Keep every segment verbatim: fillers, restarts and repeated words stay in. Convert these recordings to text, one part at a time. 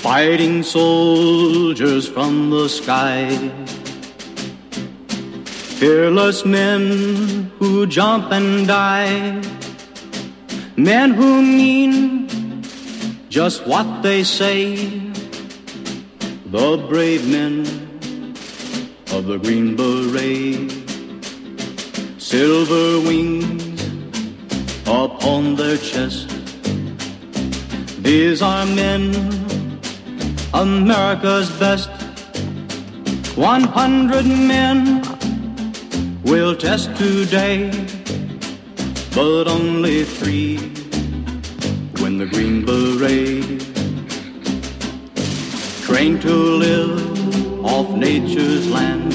fighting soldiers from the sky, fearless men who jump and die, men who mean just what they say, the brave men of the Green Beret, silver wings upon their chest. These are men, America's best. One hundred men will test today, but only three win the Green Beret. Trained to live off nature's land,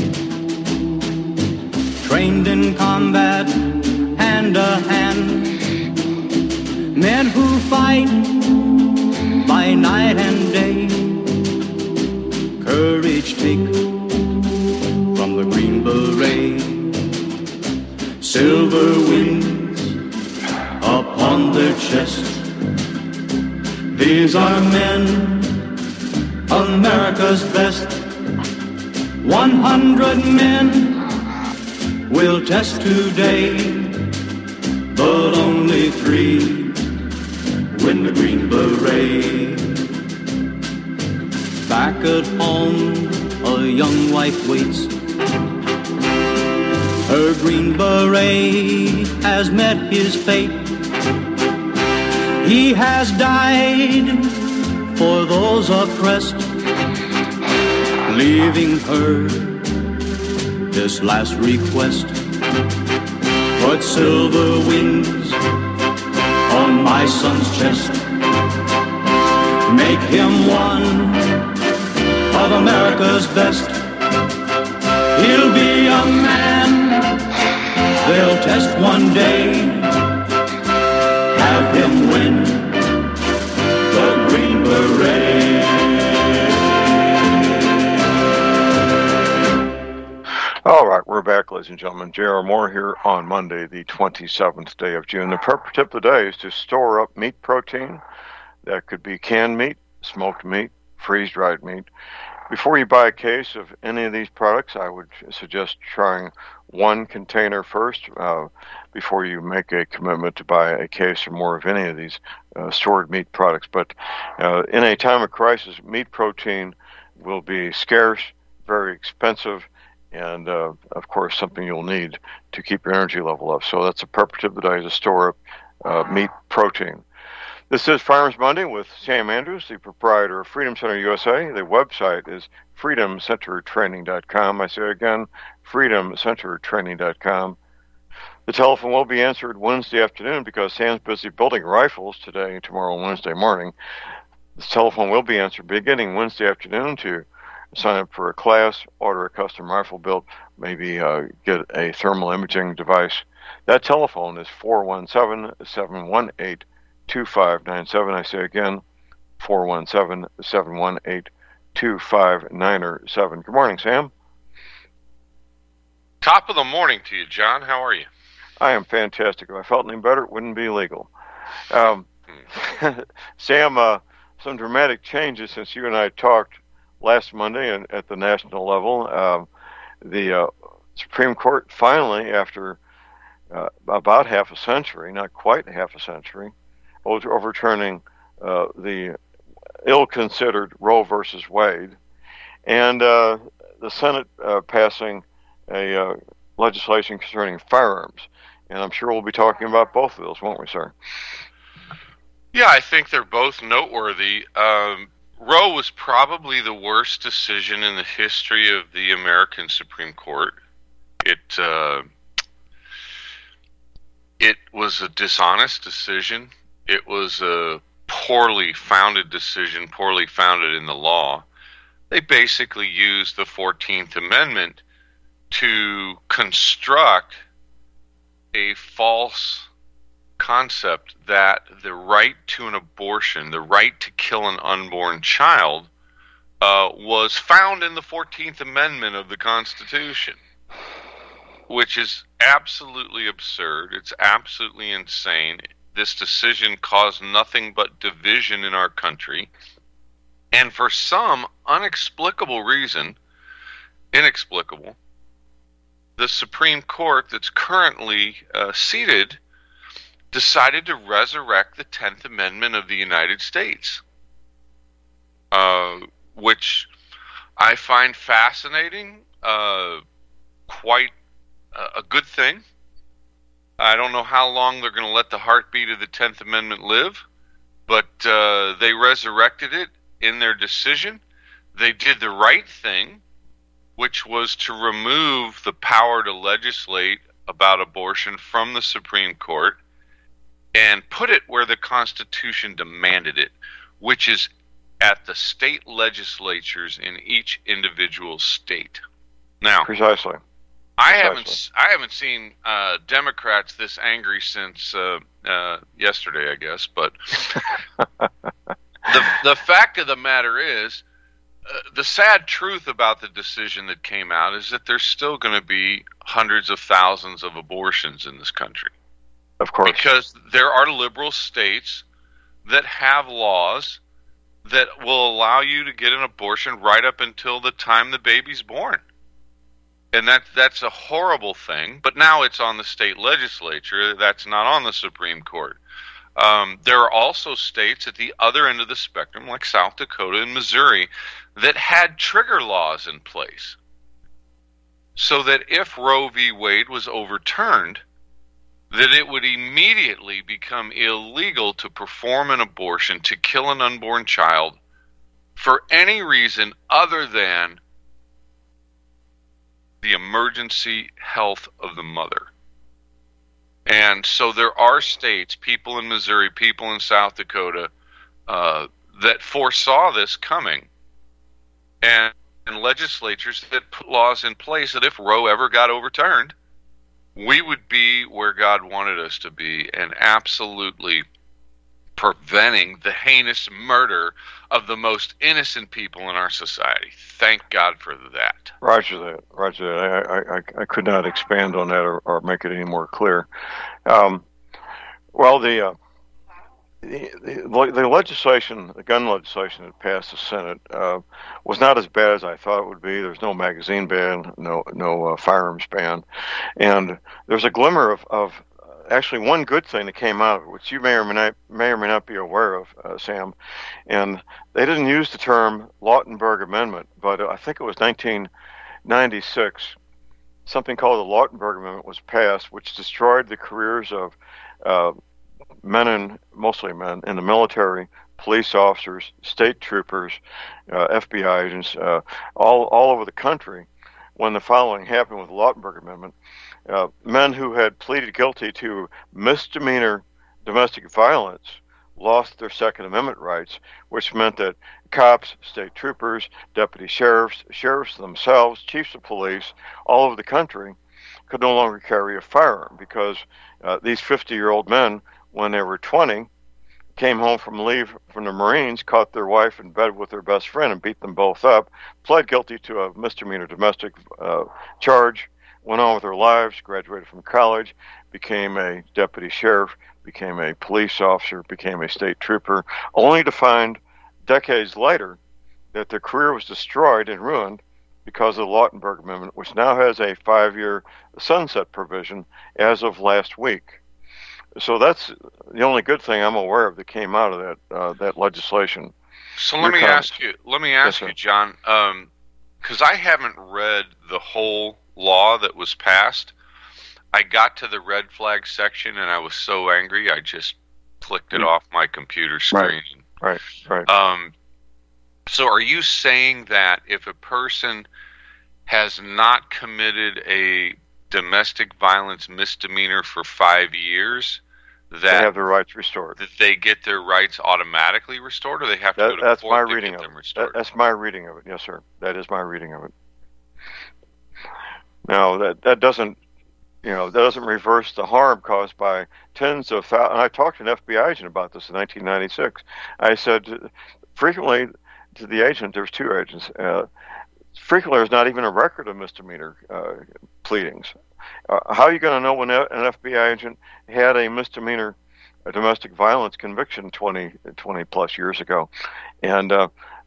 trained in combat hand to hand, men who fight by night and day, courage take from the Green Beret, silver wings upon their chest. These are men, America's best. One hundred men will test today, but only three win the Green Beret. Back at home, a young wife waits. Her Green Beret has met his fate. He has died for those oppressed, leaving her this last request. Put silver wings on my son's chest. Make him one of America's best. He'll be a man they'll test one day. Have him win the Green Beret. All right, we're back, ladies and gentlemen. J R. Moore here on Monday, the twenty-seventh day of June. The prep tip of the day is to store up meat protein. That could be canned meat, smoked meat, freeze-dried meat. Before you buy a case of any of these products, I would suggest trying one container first uh, before you make a commitment to buy a case or more of any of these uh, stored meat products. But uh, in a time of crisis, meat protein will be scarce, very expensive, and, uh, of course, something you'll need to keep your energy level up. So that's a purpose of the day, to store up uh, meat protein. This is Farmers Monday with Sam Andrews, the proprietor of Freedom Center U S A. The website is freedom center training dot com. I say again, freedom center training dot com. The telephone will be answered Wednesday afternoon because Sam's busy building rifles today, tomorrow, and Wednesday morning. The telephone will be answered beginning Wednesday afternoon to sign up for a class, order a custom rifle built, maybe uh, get a thermal imaging device. That telephone is four one seven, seven one eight, two five nine seven. I say again, four one seven, seven one eight, two five nine seven. Good morning, Sam. Top of the morning to you, John. How are you? I am fantastic. If I felt any better, it wouldn't be legal. Um, Sam, uh, some dramatic changes since you and I talked last Monday and at the national level. Um, the uh, Supreme Court finally, after uh, about half a century, not quite half a century, overturning uh, the ill-considered Roe versus Wade, and uh, the Senate uh, passing a uh, legislation concerning firearms. And I'm sure we'll be talking about both of those, won't we, sir? Yeah, I think they're both noteworthy. Um, Roe was probably the worst decision in the history of the American Supreme Court. It uh, it was a dishonest decision. It was a poorly founded decision, poorly founded in the law. They basically used the fourteenth Amendment to construct a false concept that the right to an abortion, the right to kill an unborn child, uh, was found in the fourteenth Amendment of the Constitution, which is absolutely absurd. It's absolutely insane. This decision caused nothing but division in our country. And for some unexplicable reason, inexplicable, the Supreme Court that's currently uh, seated decided to resurrect the tenth Amendment of the United States, uh, which I find fascinating, uh, quite a, a good thing. I don't know how long they're going to let the heartbeat of the tenth Amendment live, but uh, they resurrected it in their decision. They did the right thing, which was to remove the power to legislate about abortion from the Supreme Court and put it where the Constitution demanded it, which is at the state legislatures in each individual state. Now, precisely. I haven't I haven't seen uh, Democrats this angry since uh, uh, yesterday, I guess. But the the fact of the matter is, uh, the sad truth about the decision that came out is that there's still going to be hundreds of thousands of abortions in this country. Of course, because there are liberal states that have laws that will allow you to get an abortion right up until the time the baby's born. And that, that's a horrible thing, but now it's on the state legislature. That's not on the Supreme Court. Um, there are also states at the other end of the spectrum, like South Dakota and Missouri, that had trigger laws in place. So that if Roe v. Wade was overturned, that it would immediately become illegal to perform an abortion, to kill an unborn child, for any reason other than the emergency health of the mother. And so there are states, people in Missouri, people in South Dakota, uh, that foresaw this coming, and, and legislatures that put laws in place that if Roe ever got overturned, we would be where God wanted us to be, and absolutely preventing the heinous murder of the most innocent people in our society. Thank God for that. Roger that. Roger that. I, I, I could not expand on that or, or make it any more clear. Um, well, the, uh, the the the legislation, the gun legislation that passed the Senate, uh, was not as bad as I thought it would be. There's no magazine ban, no no uh, firearms ban, and there's a glimmer of, of actually one good thing that came out of it, which you may or may not, may or may not be aware of, uh, Sam. And they didn't use the term Lautenberg Amendment, but I think it was nineteen ninety-six, something called the Lautenberg Amendment was passed, which destroyed the careers of uh, men and mostly men in the military, police officers, state troopers, uh, F B I agents, uh, all all over the country. When the following happened with the Lautenberg Amendment, uh, men who had pleaded guilty to misdemeanor domestic violence lost their Second Amendment rights, which meant that cops, state troopers, deputy sheriffs, sheriffs themselves, chiefs of police, all over the country could no longer carry a firearm because uh, these fifty-year-old men, when they were twenty, came home from leave from the Marines, caught their wife in bed with their best friend and beat them both up, pled guilty to a misdemeanor domestic uh, charge, went on with their lives, graduated from college, became a deputy sheriff, became a police officer, became a state trooper, only to find decades later that their career was destroyed and ruined because of the Lautenberg Amendment, which now has a five-year sunset provision as of last week. So that's the only good thing I'm aware of that came out of that uh, that legislation. So let Your me comments. ask you, let me ask yes, you, John, because um, I haven't read the whole law that was passed. I got to the red flag section and I was so angry I just clicked it mm. off my computer screen. Right, right, right. Um, so are you saying that if a person has not committed a domestic violence misdemeanor for five years, that they have their rights restored, that they get their rights automatically restored, or they have to that, go to that's court my to reading get of them it. restored? That, that's my reading of it. Yes, sir. That is my reading of it. Now that that doesn't, you know, that doesn't reverse the harm caused by tens of thousands. And I talked to an F B I agent about this in nineteen ninety-six. I said frequently to the agent, there was two agents. Uh, frequently, there's not even a record of misdemeanor uh, pleadings. Uh, how are you going to know when an F B I agent had a misdemeanor a domestic violence conviction twenty, twenty plus years ago? And uh,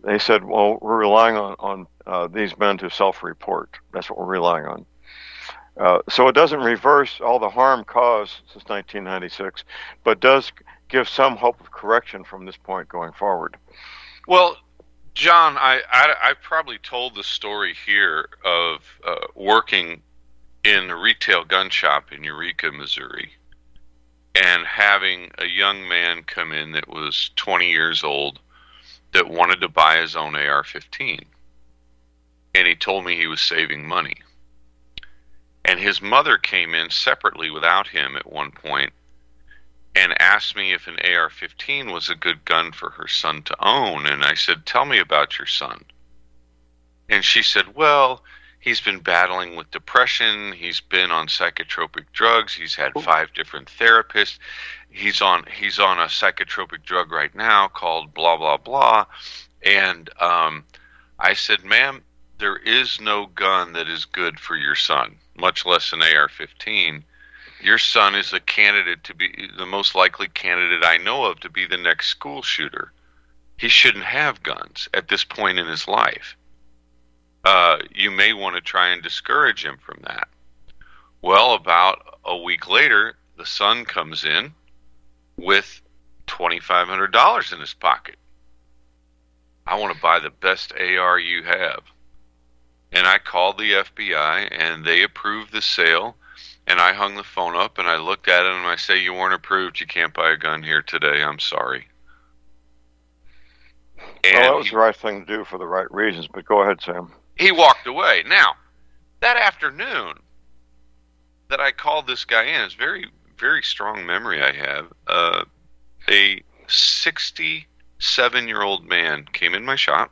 they said, well, we're relying on, on uh, these men to self-report. That's what we're relying on. Uh, so it doesn't reverse all the harm caused since nineteen ninety-six, but does give some hope of correction from this point going forward. Well, John, I, I, I probably told the story here of uh, working in a retail gun shop in Eureka, Missouri, and having a young man come in that was twenty years old that wanted to buy his own A R fifteen. And he told me he was saving money. And his mother came in separately without him at one point and asked me if an A R fifteen was a good gun for her son to own. And I said, tell me about your son. And she said, well, he's been battling with depression. He's been on psychotropic drugs. He's had five different therapists. He's on he's on a psychotropic drug right now called blah, blah, blah. And um, I said, ma'am, there is no gun that is good for your son, much less an A R fifteen. Your son is a candidate to be the most likely candidate I know of to be the next school shooter. He shouldn't have guns at this point in his life. Uh, you may want to try and discourage him from that. Well, about a week later, the son comes in with twenty-five hundred dollars in his pocket. I want to buy the best A R you have. And I called the F B I, and they approved the sale. And I hung the phone up, and I looked at it, and I say, you weren't approved. You can't buy a gun here today. I'm sorry. And well, that was he, the right thing to do for the right reasons, but go ahead, Sam. He walked away. Now, that afternoon that I called this guy in, it's very, very strong memory I have. Uh, a sixty-seven-year-old man came in my shop.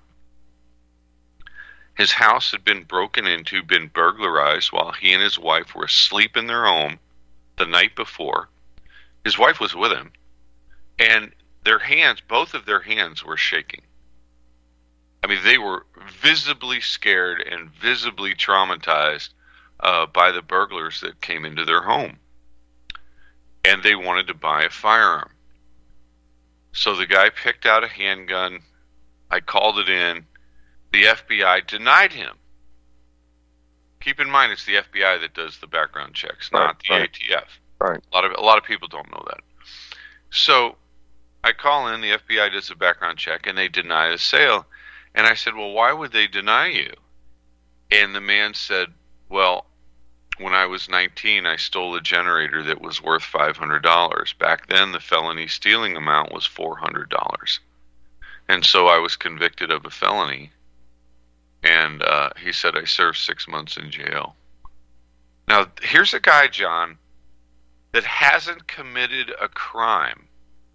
His house had been broken into, been burglarized while he and his wife were asleep in their home the night before. His wife was with him, and their hands, both of their hands were shaking. I mean, they were visibly scared and visibly traumatized uh, by the burglars that came into their home. And they wanted to buy a firearm. So the guy picked out a handgun. I called it in. The F B I denied him. Keep in mind, it's the F B I that does the background checks, not right, the right. A T F. Right. A lot of a lot of people don't know that. So I call in, the F B I does a background check, and they deny the sale. And I said, well, why would they deny you? And the man said, well, when I was nineteen, I stole a generator that was worth five hundred dollars. Back then, the felony stealing amount was four hundred dollars. And so I was convicted of a felony. And uh, he said, I served six months in jail. Now, here's a guy, John, that hasn't committed a crime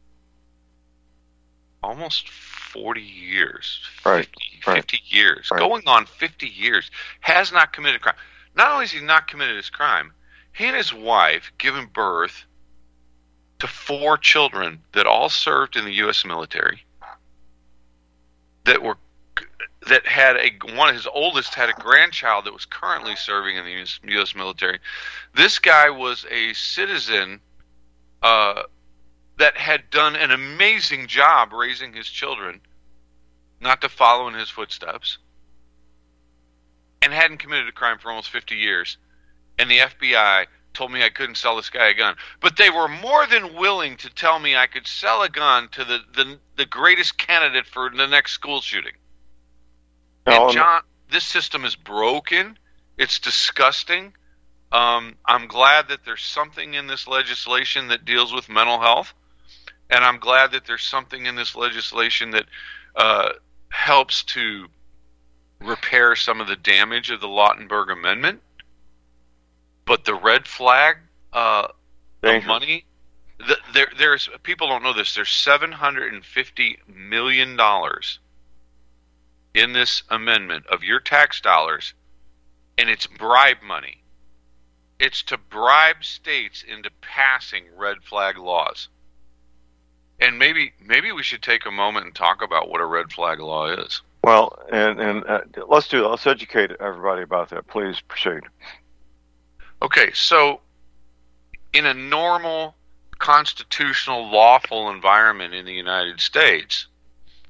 almost forty years, right, fifty, right. fifty years, right. going on fifty years, has not committed a crime. Not only has he not committed his crime, he and his wife given birth to four children that all served in the U S military, that were that had a one his oldest had a grandchild that was currently serving in the U S military. This guy was a citizen uh, that had done an amazing job raising his children, not to follow in his footsteps, and hadn't committed a crime for almost fifty years. And the F B I told me I couldn't sell this guy a gun. But they were more than willing to tell me I could sell a gun to the, the, the greatest candidate for the next school shooting. And John, this system is broken. It's disgusting. Um, I'm glad that there's something in this legislation that deals with mental health. And I'm glad that there's something in this legislation that uh, helps to repair some of the damage of the Lautenberg Amendment. But the red flag, uh, the money, the, there, there's people don't know this. There's seven hundred fifty million dollars in this amendment of your tax dollars, and it's bribe money. It's to bribe states into passing red flag laws. And maybe maybe we should take a moment and talk about what a red flag law is. Well, and and uh, let's do that. Let's educate everybody about that. Please proceed. Okay, so in a normal, constitutional, lawful environment in the United States,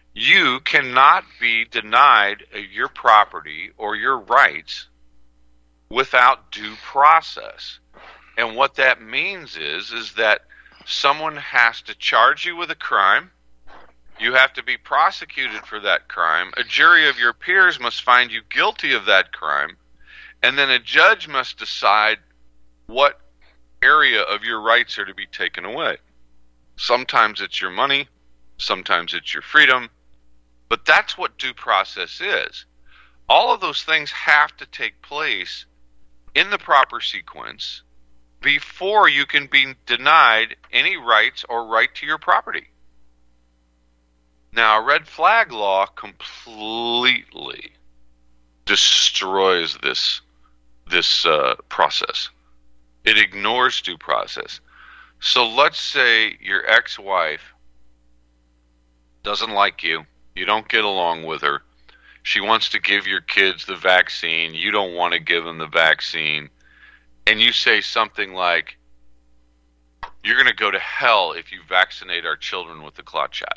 You cannot be denied your property or your rights without due process. And what that means is, is that someone has to charge you with a crime. You have to be prosecuted for that crime. A jury of your peers must find you guilty of that crime. And then a judge must decide what area of your rights are to be taken away. Sometimes it's your money. Sometimes it's your freedom. But that's what due process is. All of those things have to take place in the proper sequence before you can be denied any rights or right to your property. Now, a red flag law completely destroys this, this uh, process. It ignores due process. So let's say your ex-wife doesn't like you. You don't get along with her. She wants to give your kids the vaccine. You don't want to give them the vaccine. And you say something like, you're going to go to hell if you vaccinate our children with the clot shot.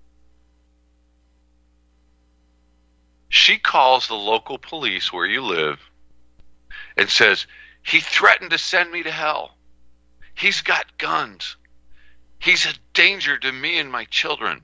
She calls the local police where you live and says, he threatened to send me to hell. He's got guns. He's a danger to me and my children.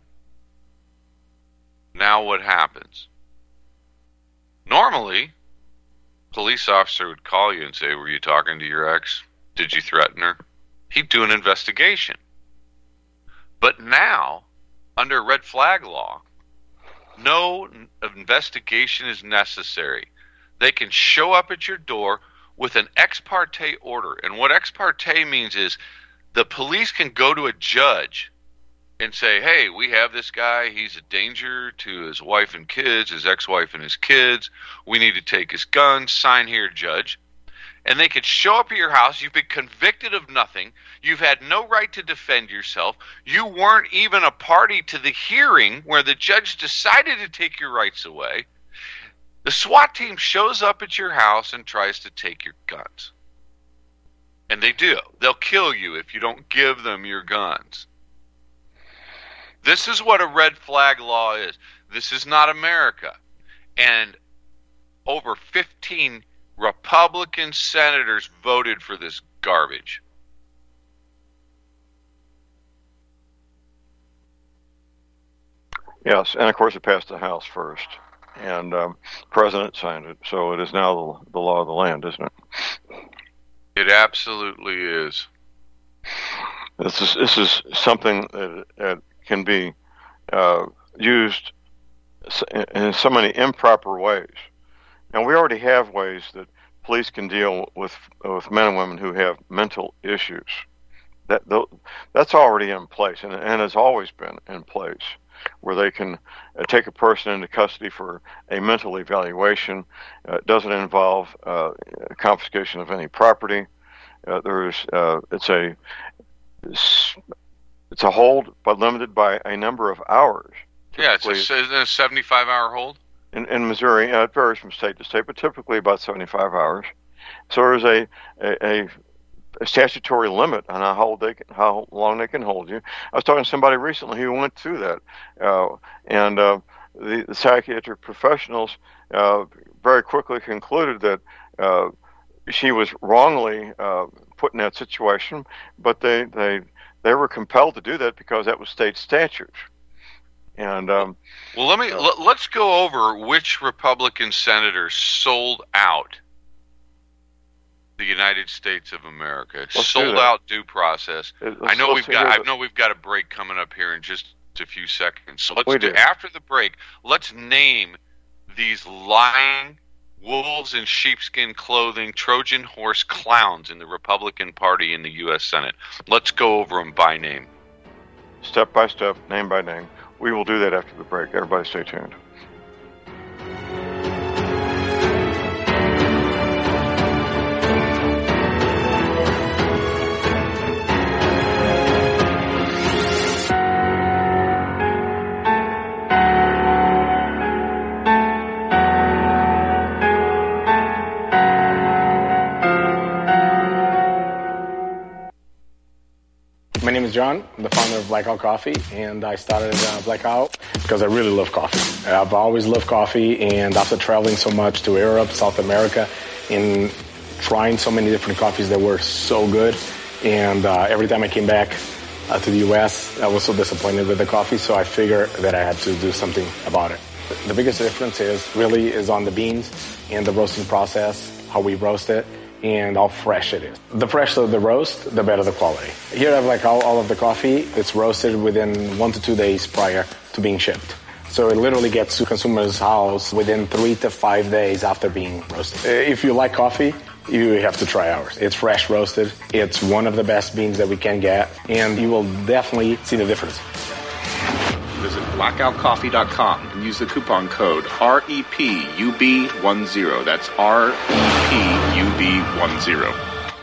Now what happens? Normally, a police officer would call you and say, were you talking to your ex? Did you threaten her? He'd do an investigation. But now, under red flag law, no investigation is necessary. They can show up at your door with an ex parte order. And what ex parte means is the police can go to a judge and say, hey, we have this guy. He's a danger to his wife and kids, his ex-wife and his kids. We need to take his guns. Sign here, judge. And they could show up at your house. You've been convicted of nothing. You've had no right to defend yourself. You weren't even a party to the hearing where the judge decided to take your rights away. The SWAT team shows up at your house and tries to take your guns. And they do. They'll kill you if you don't give them your guns. This is what a red flag law is. This is not America. And over fifteen Republican senators voted for this garbage. Yes, and of course it passed the House first. And um, the president signed it. So it is now the, the law of the land, isn't it? It absolutely is. This is, this is something that, that can be uh, used in so many improper ways. And we already have ways that police can deal with with men and women who have mental issues. That that's already in place, and, and has always been in place, where they can uh, take a person into custody for a mental evaluation. Uh, it doesn't involve uh, confiscation of any property. Uh, there's uh, it's a It's a hold, but limited by a number of hours. Yeah, it's a, a seventy-five hour hold. In, in Missouri, uh, it varies from state to state, but typically about seventy-five hours. So there's a a, a statutory limit on how hold they can, how long they can hold you. I was talking to somebody recently who went through that, uh, and uh, the, the psychiatric professionals uh, very quickly concluded that uh, she was wrongly uh, put in that situation, but they they. They were compelled to do that because that was state statute. And um, well, let me uh, let's go over which Republican senators sold out the United States of America, sold out due process. Let's, I know we've got. I know we've got a break coming up here in just a few seconds. So let's we do, do after the break. Let's name these lying wolves in sheepskin clothing, Trojan horse clowns in the Republican Party in the U S Senate. Let's go over them by name. Step by step, name by name. We will do that after the break. Everybody stay tuned. My name is John. I'm the founder of Blackout Coffee, and I started uh, Blackout because I really love coffee. I've always loved coffee, and after traveling so much to Europe, South America, and trying so many different coffees that were so good, and uh, every time I came back uh, to the U S, I was so disappointed with the coffee, so I figured that I had to do something about it. The biggest difference is really is on the beans and the roasting process, how we roast it, and how fresh it is. The fresher the roast, the better the quality. Here I have like all, all of the coffee. It's roasted within one to two days prior to being shipped. So it literally gets to consumer's house within three to five days after being roasted. If you like coffee, you have to try ours. It's fresh roasted. It's one of the best beans that we can get, and you will definitely see the difference. Visit blackout coffee dot com and use the coupon code R E P U B ten. That's R E P U B ten.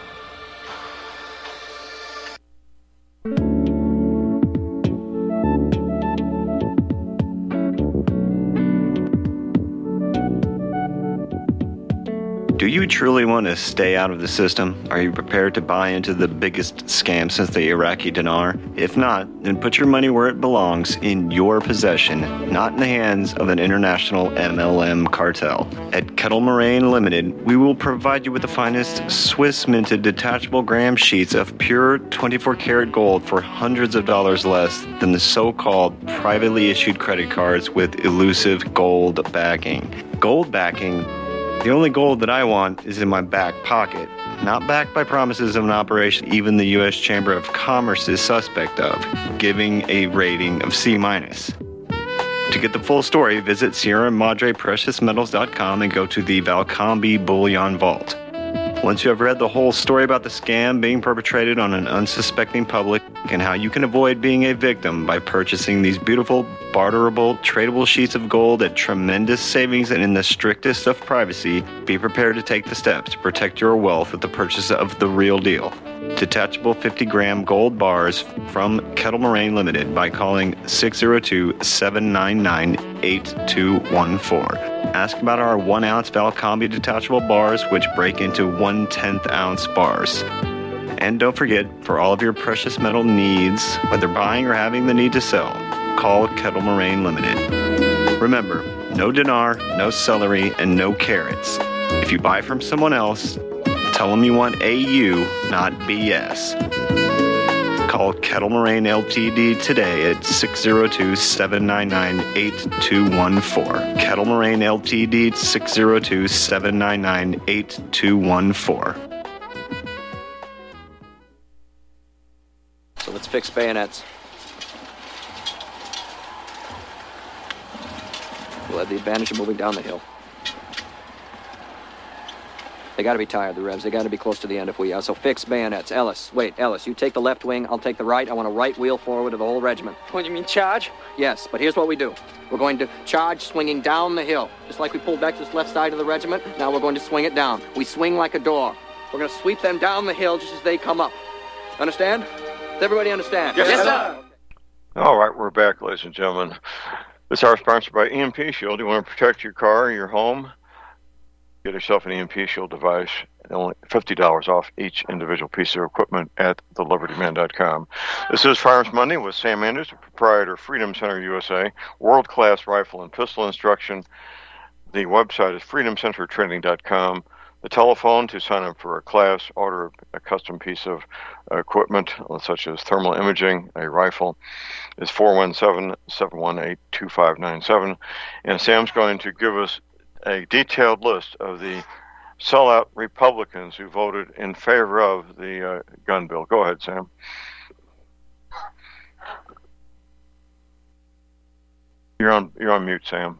Do you truly want to stay out of the system? Are you prepared to buy into the biggest scam since the Iraqi dinar? If not, then put your money where it belongs, in your possession, not in the hands of an international M L M cartel. At Kettle Moraine Limited, we will provide you with the finest Swiss minted detachable gram sheets of pure twenty-four karat gold for hundreds of dollars less than the so-called privately issued credit cards with elusive gold backing. Gold backing? The only gold that I want is in my back pocket, not backed by promises of an operation even the U S Chamber of Commerce is suspect of, giving a rating of C minus. To get the full story, visit Sierra Madre Precious Metals dot com and go to the Valcambi Bullion Vault. Once you have read the whole story about the scam being perpetrated on an unsuspecting public and how you can avoid being a victim by purchasing these beautiful, barterable, tradable sheets of gold at tremendous savings and in the strictest of privacy, be prepared to take the steps to protect your wealth with the purchase of the real deal. Detachable fifty gram gold bars from Kettle Moraine Limited by calling six oh two, seven nine nine, eight two one four. Ask about our one ounce Valcambi detachable bars, which break into one tenth ounce bars. And don't forget, for all of your precious metal needs, whether buying or having the need to sell, call Kettle Moraine Limited. Remember, no dinar, no celery, and no carrots. If you buy from someone else, tell them you want A U, not B S. Call Kettle Moraine Limited today at six oh two, seven nine nine, eight two one four. Kettle Moraine Limited, six oh two, seven nine nine, eight two one four. So let's fix bayonets. We'll have the advantage of moving down the hill. They got to be tired, the Revs. They got to be close to the end if we are. So fix bayonets. Ellis, wait, Ellis, you take the left wing, I'll take the right. I want a right wheel forward of the whole regiment. What, you mean charge? Yes, but here's what we do. We're going to charge swinging down the hill. Just like we pulled back this left side of the regiment, now we're going to swing it down. We swing like a door. We're going to sweep them down the hill just as they come up. Understand? Does everybody understand? Yes, yes sir. All right, we're back, ladies and gentlemen. This hour is sponsored by E M P Shield. You want to protect your car, your home? Get yourself an E M P Shield device, only fifty dollars off each individual piece of equipment at the liberty man dot com. This is Firearms Monday with Sam Anders, proprietor of Freedom Center U S A, world-class rifle and pistol instruction. The website is freedom center training dot com. The telephone to sign up for a class, order a custom piece of equipment, such as thermal imaging, a rifle, is four one seven, seven one eight, two five nine seven. And Sam's going to give us a detailed list of the sellout Republicans who voted in favor of the uh, gun bill. Go ahead, Sam. You're on, you're on mute, Sam.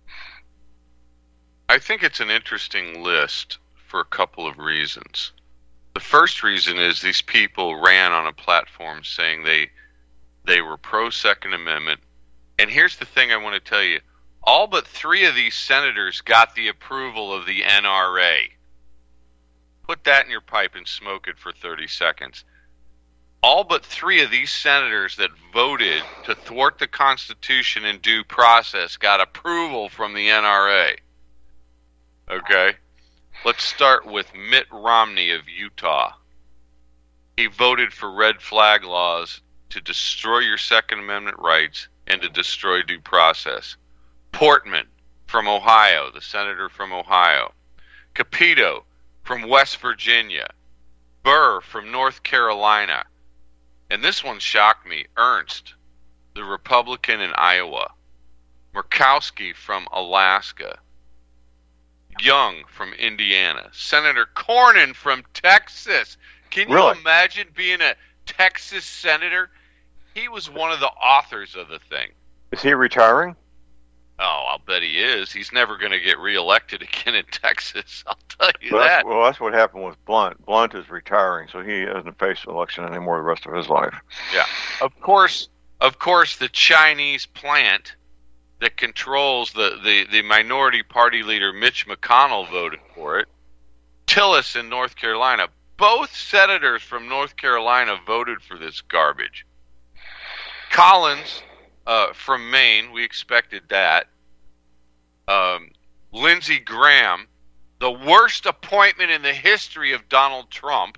I think it's an interesting list for a couple of reasons. The first reason is these people ran on a platform saying they they were pro-Second Amendment. And here's the thing I want to tell you. All but three of these senators got the approval of the N R A. Put that in your pipe and smoke it for thirty seconds. All but three of these senators that voted to thwart the Constitution and due process got approval from the N R A. Okay? Let's start with Mitt Romney of Utah. he voted for red flag laws to destroy your Second Amendment rights and to destroy due process. Portman from Ohio, the senator from Ohio. Capito from West Virginia. Burr from North Carolina. And this one shocked me. Ernst, the Republican in Iowa. Murkowski from Alaska. Young from Indiana. Senator Cornyn from Texas. Can you Really? imagine being a Texas senator? He was one of the authors of the thing. Is he retiring? Oh, I'll bet he is. He's never going to get reelected again in Texas. I'll tell you Well, that. that's, well, that's what happened with Blunt. Blunt is retiring, so he doesn't face an election anymore the rest of his life. Yeah. Of course, of course, the Chinese plant that controls the, the, the minority party leader Mitch McConnell voted for it. Tillis in North Carolina. Both senators from North Carolina voted for this garbage. Collins uh, from Maine, we expected that. Um, Lindsey Graham, the worst appointment in the history of Donald Trump.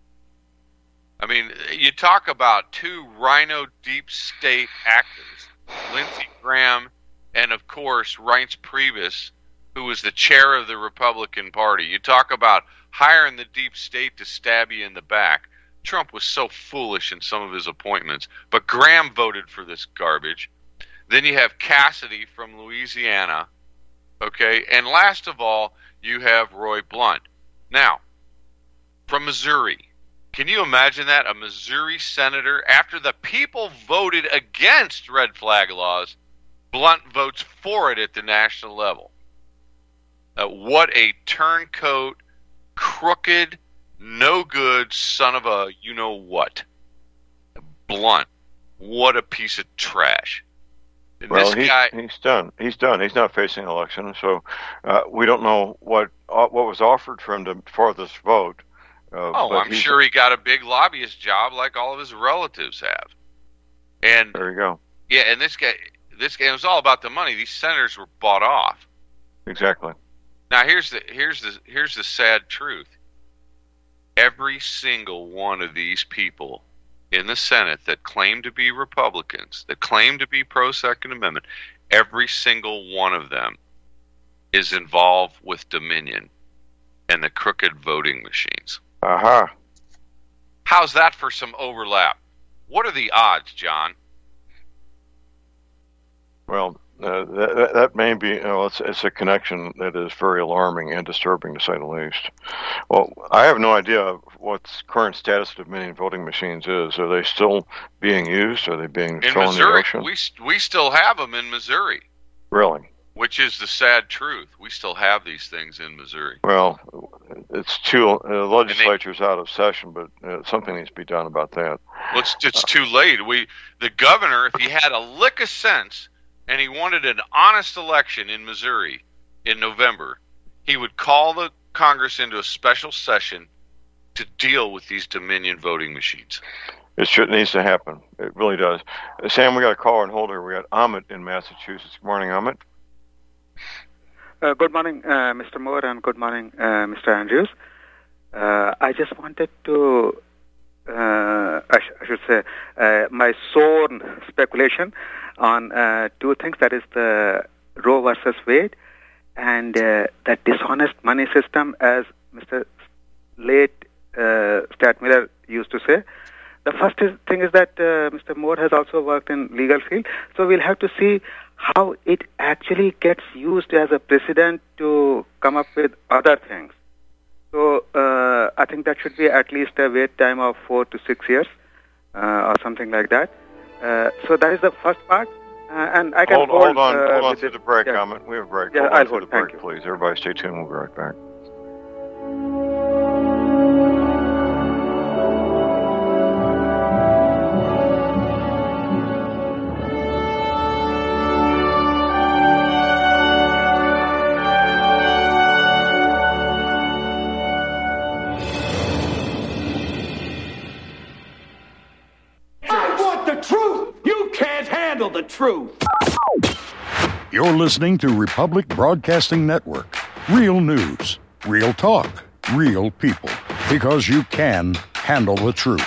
I mean, you talk about two rhino deep state actors, Lindsey Graham and, of course, Reince Priebus, who was the chair of the Republican Party. You talk about hiring the deep state to stab you in the back. Trump was so foolish in some of his appointments, but Graham voted for this garbage. Then you have Cassidy from Louisiana, okay? And last of all, you have Roy Blunt. Now, from Missouri, can you imagine that? A Missouri senator, after the people voted against red flag laws, Blunt votes for it at the national level. Uh, what a turncoat, crooked, no good son of a you-know-what. Blunt. What a piece of trash. And Well, this he's, guy, he's done. He's done. He's not facing an election, so uh, we don't know what uh, what was offered for him to, for this vote. Uh, oh, but I'm he's- sure he got a big lobbyist job like all of his relatives have. And There you go. yeah, and this guy, this guy, it was all about the money. These senators were bought off. Exactly. Now here's the here's the here's the sad truth. Every single one of these people in the Senate that claim to be Republicans, that claim to be pro-Second Amendment, every single one of them is involved with Dominion and the crooked voting machines. Aha. How's that for some overlap? What are the odds, John? Well, uh, that, that, that may be, you know, it's, it's a connection that is very alarming and disturbing, to say the least. Well, I have no idea what current status of Dominion voting machines is. Are they still being used? Are they being In thrown in the Missouri, ocean? we we still have them in Missouri, Really? which is the sad truth. We still have these things in Missouri. Well, it's too, uh, the legislature's out of session, but uh, something needs to be done about that. Well, it's, it's too late. We the governor, if he had a lick of sense and he wanted an honest election in Missouri in November, he would call the Congress into a special session to deal with these Dominion voting machines. It should needs to happen. It really does. Uh, Sam, we got a caller on hold here. We got Amit in Massachusetts. Good morning, Amit. Uh, good morning, uh, Mister Moore, and good morning, uh, Mister Andrews. Uh, I just wanted to, uh, I, sh- I should say, uh, my sore speculation on uh, two things. That is the Roe versus Wade and uh, the dishonest money system, as Mister late uh, Statmiller used to say. The first is, thing is that uh, Mister Moore has also worked in legal field, so we'll have to see how it actually gets used as a precedent to come up with other things. So uh, I think that should be at least a wait time of four to six years uh, or something like that. Uh, so that is the first part. Uh, and I can Hold, hold, hold on, uh, hold on with through it. the break, Yeah. Amit. We have a break. Yeah, hold I'll on through hold. the Thank break, you. please. Everybody stay tuned. We'll be right back. I want the truth! You can't handle the truth! You're listening to Republic Broadcasting Network. Real news, real talk, real people. Because you can handle the truth.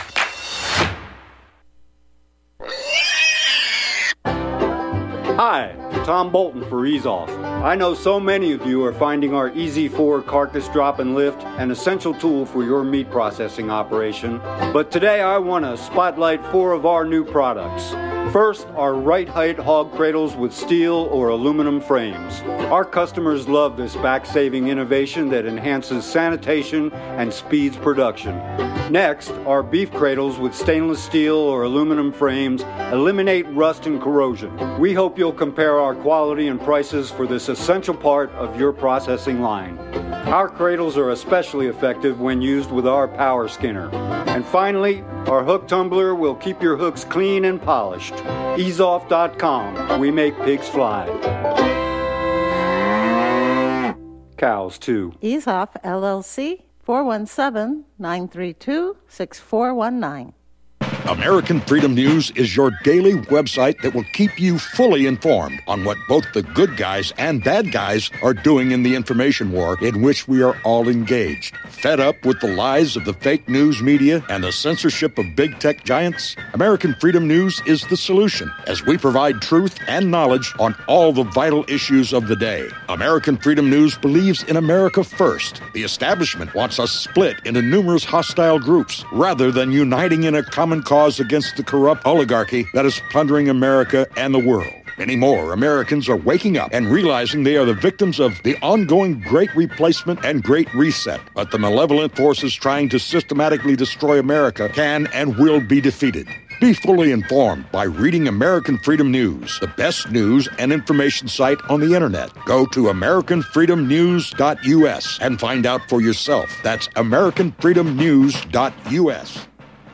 Hi, Tom Bolton for Ease Off. I know so many of you are finding our Easy four carcass drop and lift an essential tool for your meat processing operation. But today I want to spotlight four of our new products. First, our right height hog cradles with steel or aluminum frames. Our customers love this back-saving innovation that enhances sanitation and speeds production. Next, our beef cradles with stainless steel or aluminum frames eliminate rust and corrosion. We hope you'll compare our quality and prices for this essential part of your processing line. Our cradles are especially effective when used with our power skinner. And finally, our hook tumbler will keep your hooks clean and polished. ease off dot com. We make pigs fly. Cows, too. Ease Off, L L C, four one seven, nine three two, six four one nine. American Freedom News is your daily website that will keep you fully informed on what both the good guys and bad guys are doing in the information war in which we are all engaged. Fed up with the lies of the fake news media and the censorship of big tech giants? American Freedom News is the solution, as we provide truth and knowledge on all the vital issues of the day. American Freedom News believes in America first. The establishment wants us split into numerous hostile groups rather than uniting in a common cause against the corrupt oligarchy that is plundering America and the world. Many more Americans are waking up and realizing they are the victims of the ongoing Great Replacement and Great Reset. But the malevolent forces trying to systematically destroy America can and will be defeated. Be fully informed by reading American Freedom News, the best news and information site on the internet. Go to American Freedom News dot U S and find out for yourself. That's American Freedom News dot U S.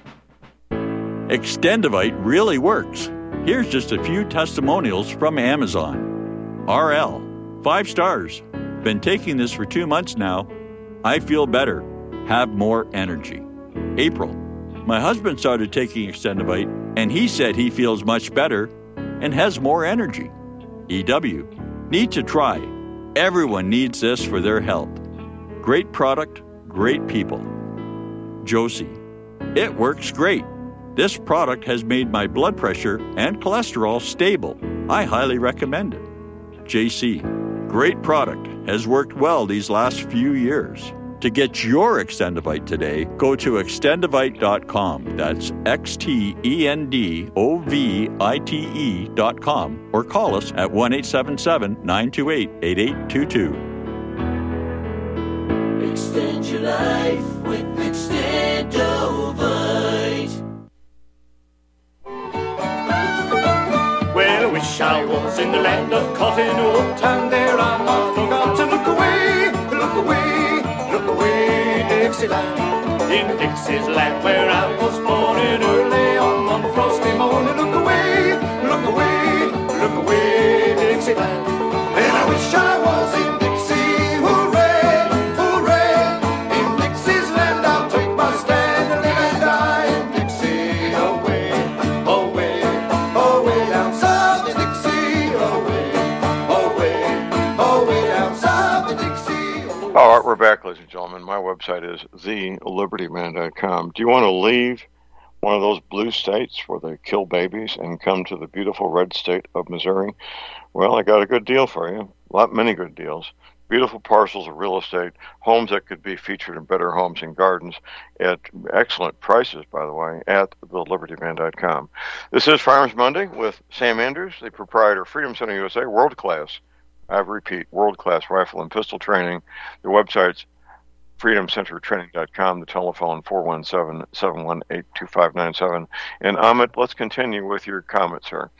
Extendivite really works. Here's just a few testimonials from Amazon. R L, five stars. Been taking this for two months now. I feel better. Have more energy. April, my husband started taking Extendivite, and he said he feels much better and has more energy. E W, need to try. Everyone needs this for their health. Great product, great people. Josie, it works great. This product has made my blood pressure and cholesterol stable. I highly recommend it. J C, great product, has worked well these last few years. To get your Extendivite today, go to extendivite dot com. That's X T E N D O V I T E dot com. Or call us at one eight seven seven, nine two eight, eight eight two two. Extend your life with Extendovite. Well, I wish I was in the land of cotton wool, and there I'm not forgotten. Look away, look away, look away, Dixieland. In Dixie's land where I was born in early on one frosty morning. Look away, look away, look away, Dixieland. And I wish I was in Dixie, hooray, hooray. In Dixie's land I'll take my stand and live and die in Dixie. Away, away, away down south in Dixie. Away, away, away down south in Dixie. All right, we're back, ladies and gentlemen. My website is the liberty man dot com. Do you want to leave one of those blue states where they kill babies and come to the beautiful red state of Missouri? Well, I got a good deal for you. A lot, many good deals. Beautiful parcels of real estate, homes that could be featured in Better Homes and Gardens at excellent prices, by the way, at the liberty man dot com. This is Farmers Monday with Sam Andrews, the proprietor of Freedom Center U S A, world-class, I repeat, world-class rifle and pistol training. The website's freedom center training dot com, the telephone four one seven, seven one eight, two five nine seven. And Ahmed, let's continue with your comments, sir.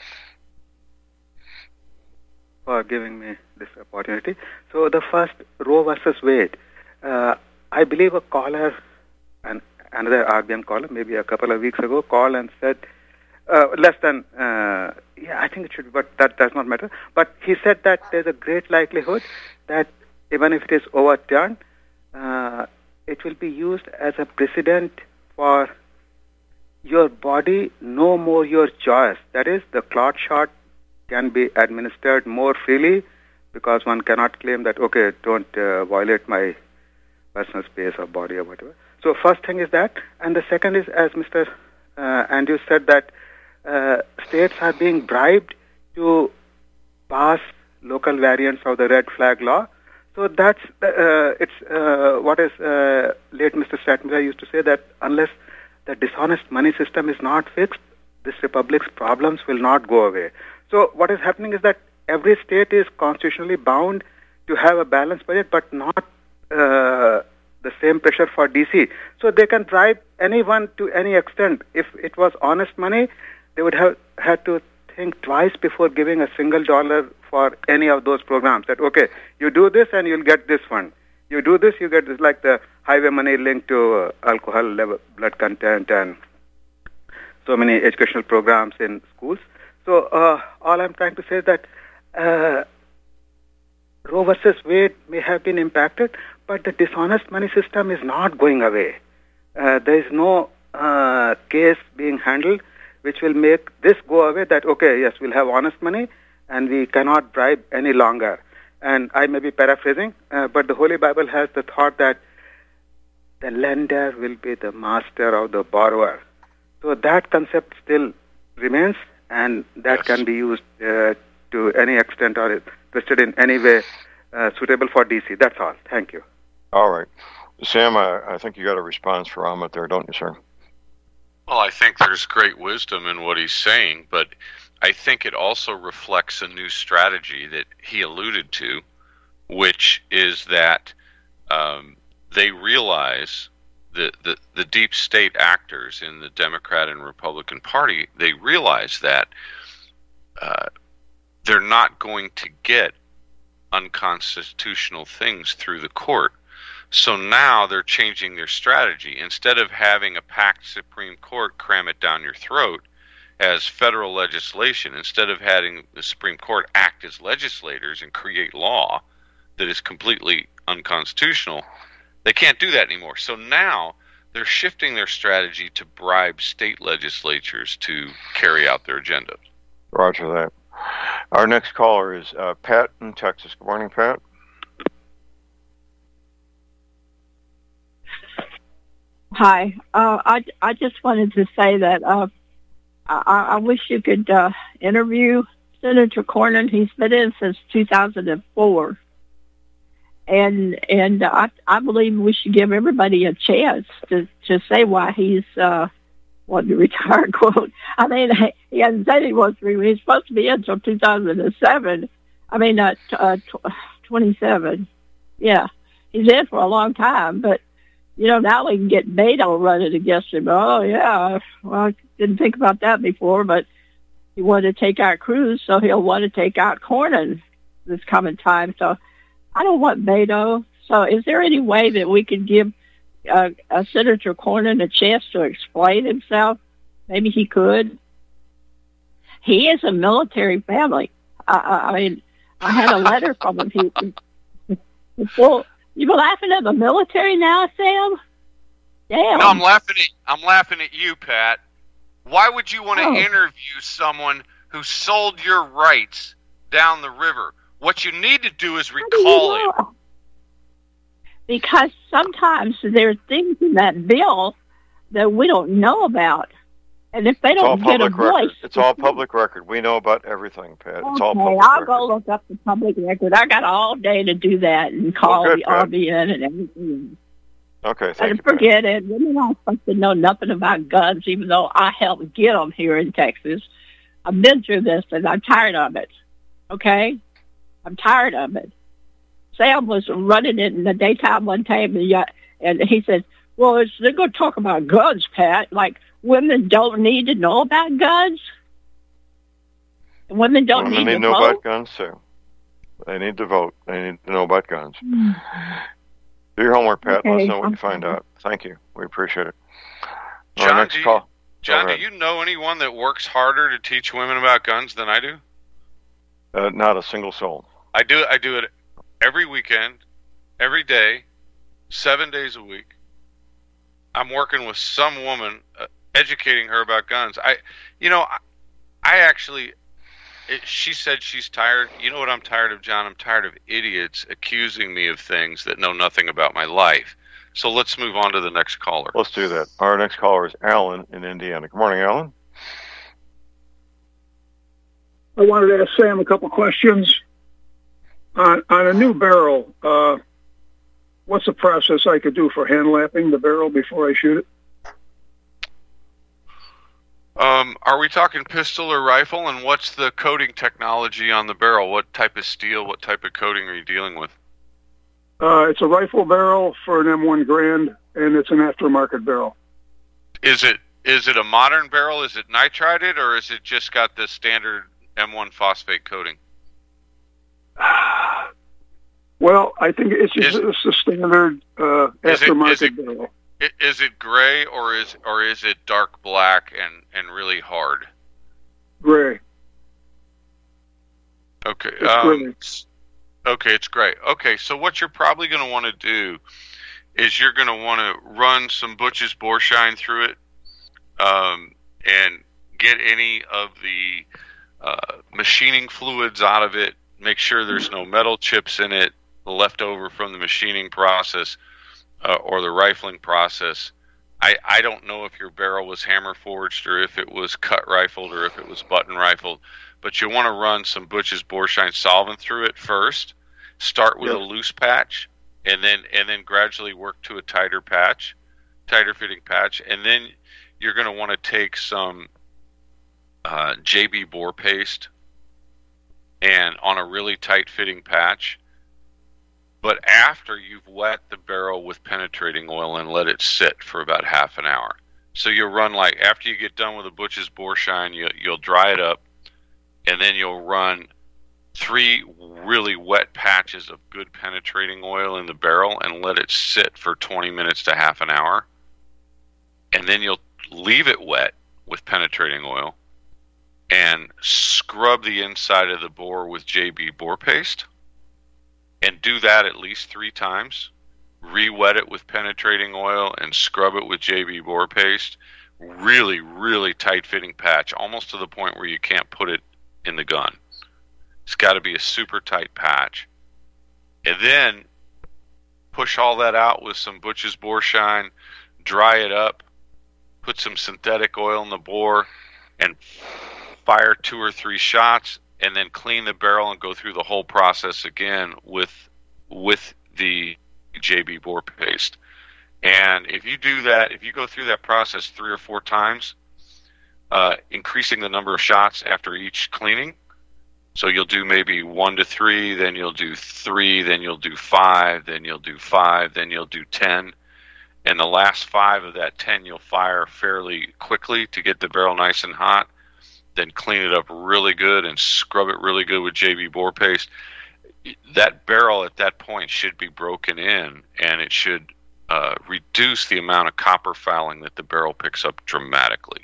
For giving me this opportunity. So the first, Roe versus Wade. Uh, I believe a caller, and another R B M caller, maybe a couple of weeks ago, called and said, uh, less than, uh, yeah, I think it should be, but that does not matter. But he said that there's a great likelihood that even if it is overturned, uh, it will be used as a precedent for your body, no more your choice. That is, the clot shot can be administered more freely because one cannot claim that, okay, don't uh, violate my personal space or body or whatever. So first thing is that, and the second is, as Mister Uh, Andrews said, that uh, states are being bribed to pass local variants of the red flag law. So that's uh, it's uh, what is uh, late Mister Stratmiller used to say, that unless the dishonest money system is not fixed, this republic's problems will not go away. So what is happening is that every state is constitutionally bound to have a balanced budget, but not uh, the same pressure for D C. So they can bribe anyone to any extent. If it was honest money, they would have had to think twice before giving a single dollar for any of those programs. That, okay, you do this and you'll get this one. You do this, you get this, like the highway money linked to uh, alcohol level, blood content, and so many educational programs in schools. So uh, all I'm trying to say is that uh, Roe versus Wade may have been impacted, but the dishonest money system is not going away. Uh, there is no uh, case being handled which will make this go away, that, okay, yes, we'll have honest money and we cannot bribe any longer. And I may be paraphrasing, uh, but the Holy Bible has the thought that the lender will be the master of the borrower. So that concept still remains, and that yes. can be used uh, to any extent or twisted in any way uh, suitable for D C. That's all. Thank you. All right. Sam, I, I think you got a response for Ahmet there, don't you, sir? Well, I think there's great wisdom in what he's saying, but I think it also reflects a new strategy that he alluded to, which is that um, they realize the, the, the deep state actors in the Democrat and Republican Party, they realize that uh, they're not going to get unconstitutional things through the court. So now they're changing their strategy. Instead of having a packed Supreme Court cram it down your throat as federal legislation, instead of having the Supreme Court act as legislators and create law that is completely unconstitutional, they can't do that anymore. So now they're shifting their strategy to bribe state legislatures to carry out their agendas. Roger that. Our next caller is uh, Pat in Texas. Good morning, Pat. Hi. Uh, I, I just wanted to say that uh, I, I wish you could uh, interview Senator Cornyn. He's been in since two thousand four. And and I, I believe we should give everybody a chance to, to say why he's uh, wanting to retire, quote. I mean, he hasn't said he wants to retire. He's supposed to be in until two thousand seven. I mean, uh, uh, twenty-seven. Yeah. He's in for a long time, but you know, now we can get Beto running against him. Oh, yeah. Well, I didn't think about that before, but he wanted to take out Cruz, so he'll want to take out Cornyn this coming time. So I don't want Beto. So is there any way that we could give uh, uh, Senator Cornyn a chance to explain himself? Maybe he could. He is a military family. I, I, I mean, I had a letter from him. He, well, you laughing at the military now, Sam? Damn. No, I'm laughing at I'm laughing at you, Pat. Why would you want to Oh. interview someone who sold your rights down the river? What you need to do is recall him. Because sometimes there are things in that bill that we don't know about. And if they It's all don't get a public record. voice... It's all public record. We know about everything, Pat. It's all Okay, public I'll record. go look up the public record. I got all day to do that and call Well, good, the Pat. R B N and everything. Okay, thank And you, Pat. forget it. Women aren't supposed to know nothing about guns, even though I helped get them here in Texas. I've been through this, and I'm tired of it. Okay? I'm tired of it. Sam was running it in the daytime one time, and, yeah, and he said, well, it's, they're going to talk about guns, Pat. Like, women don't need to know about guns? Women don't Women need need to to know vote? about guns, too. They need to vote. They need to know about guns. Do your homework, Pat. Let us Okay, know what I'm you find out. Thank you. We appreciate it. Our John, next do you, call. Go John, do ahead. you know anyone that works harder to teach women about guns than I do? Uh, not a single soul. I do. I do it every weekend, every day, seven days a week. I'm working with some woman, uh, educating her about guns. I, you know, I, I actually. It, she said she's tired. You know what I'm tired of, John? I'm tired of idiots accusing me of things that know nothing about my life. So let's move on to the next caller. Let's do that. Our next caller is Alan in Indiana. Good morning, Alan. I wanted to ask Sam a couple questions. On, on a new barrel, uh, what's the process I could do for hand lapping the barrel before I shoot it? Um, are we talking pistol or rifle? And what's the coating technology on the barrel? What type of steel, what type of coating are you dealing with? Uh, it's a rifle barrel for an M one Grand, and it's an aftermarket barrel. Is it is it a modern barrel? Is it nitrided, or is it just got the standard M one phosphate coating? Well, I think it's just is, it's a standard uh, aftermarket is it, is it, barrel. Is it gray or is or is it dark black and, and really hard? Gray. Okay. It's um, gray. Okay, it's gray. Okay, so what you're probably going to want to do is you're going to want to run some Butch's Borshine through it, um, and get any of the uh, machining fluids out of it. Make sure there's no metal chips in it left over from the machining process. Uh, or the rifling process. I, I don't know if your barrel was hammer forged or if it was cut rifled or if it was button rifled, but you want to run some Butch's Borshine solvent through it first. Start with yep. a loose patch, and then and then gradually work to a tighter patch, tighter fitting patch, and then you're going to want to take some uh, J B bore paste and on a really tight fitting patch. But after you've wet the barrel with penetrating oil and let it sit for about half an hour. So you'll run like, after you get done with the Butch's Borshine, you, you'll dry it up, and then you'll run three really wet patches of good penetrating oil in the barrel and let it sit for twenty minutes to half an hour. And then you'll leave it wet with penetrating oil and scrub the inside of the bore with J B bore paste. And do that at least three times. Re-wet it with penetrating oil and scrub it with J B bore paste. Really, really tight-fitting patch, almost to the point where you can't put it in the gun. It's got to be a super tight patch. And then push all that out with some Butch's Borshine, dry it up, put some synthetic oil in the bore, and fire two or three shots, and then clean the barrel and go through the whole process again with with the J B bore paste. And if you do that, if you go through that process three or four times, uh, increasing the number of shots after each cleaning, so you'll do maybe one to three, then you'll do three, then you'll do five, then you'll do five, then you'll do ten. And the last five of that ten you'll fire fairly quickly to get the barrel nice and hot. Then clean it up really good and scrub it really good with J B bore paste. That barrel at that point should be broken in, and it should uh, reduce the amount of copper fouling that the barrel picks up dramatically.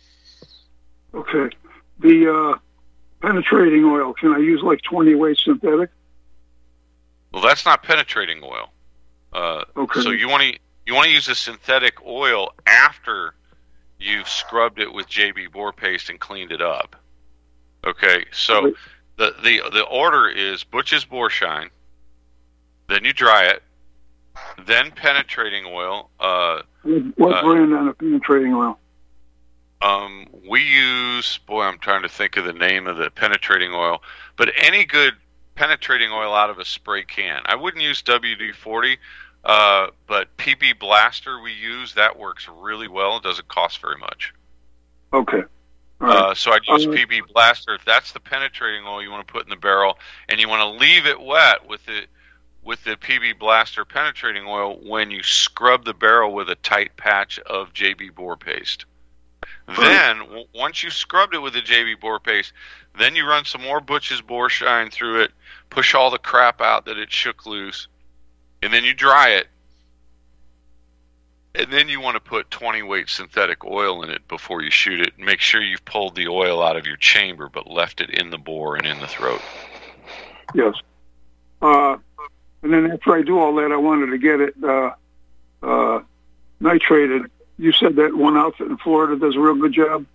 Okay. The uh, penetrating oil, can I use like twenty weight synthetic? Well, that's not penetrating oil. Uh, okay. So you want to you want to use a synthetic oil after you've scrubbed it with J B bore paste and cleaned it up. Okay, so the the the order is Butch's Borshine, then you dry it, then penetrating oil. Uh, what uh, brand on a penetrating oil? Um, we use, boy, I'm trying to think of the name of the penetrating oil, but any good penetrating oil out of a spray can. I wouldn't use W D forty. Uh, but P B Blaster we use, that works really well. It doesn't cost very much. Okay. Right. Uh, so I'd use uh, P B Blaster if that's the penetrating oil you want to put in the barrel, and you want to leave it wet with the with the P B Blaster penetrating oil when you scrub the barrel with a tight patch of J B bore paste. Right. Then w- once you've scrubbed it with the J B bore paste, then you run some more Butch's Borshine through it, push all the crap out that it shook loose. And then you dry it, and then you want to put twenty weight synthetic oil in it before you shoot it. Make sure you've pulled the oil out of your chamber, but left it in the bore and in the throat. Yes. Uh, and then after I do all that, I wanted to get it uh, uh, nitrated. You said that one outfit in Florida does a real good job?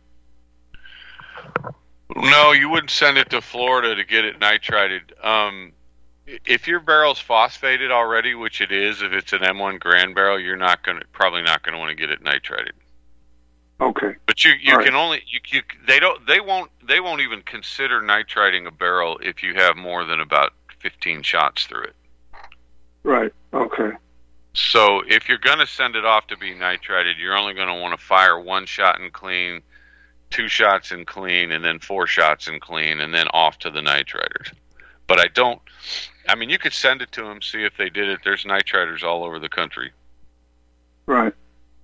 No, you wouldn't send it to Florida to get it nitrated. Um, If your barrel's phosphated already, which it is, if it's an M one Grand barrel, you're not going to probably not going to want to get it nitrated. Okay. But you you All can right. only you, you they don't they won't they won't even consider nitrating a barrel if you have more than about fifteen shots through it. Right. Okay. So if you're going to send it off to be nitrated, you're only going to want to fire one shot and clean, two shots and clean, and then four shots and clean, and then off to the nitrators. But I don't, I mean, you could send it to them, see if they did it. There's nitrators all over the country. Right.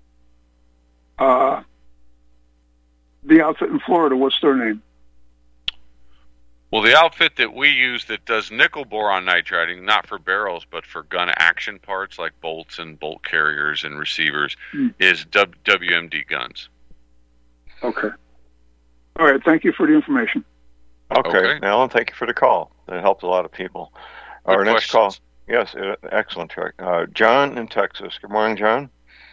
Uh, the outfit in Florida, what's their name? Well, the outfit that we use that does nickel boron nitrating, not for barrels, but for gun action parts like bolts and bolt carriers and receivers, Hmm. is W M D Guns. Okay. All right. Thank you for the information. Okay, Okay. Alan, thank you for the call. That helped a lot of people. Our Good next questions. call. Yes, uh, excellent, Chuck. Uh, John in Texas. Good morning, John.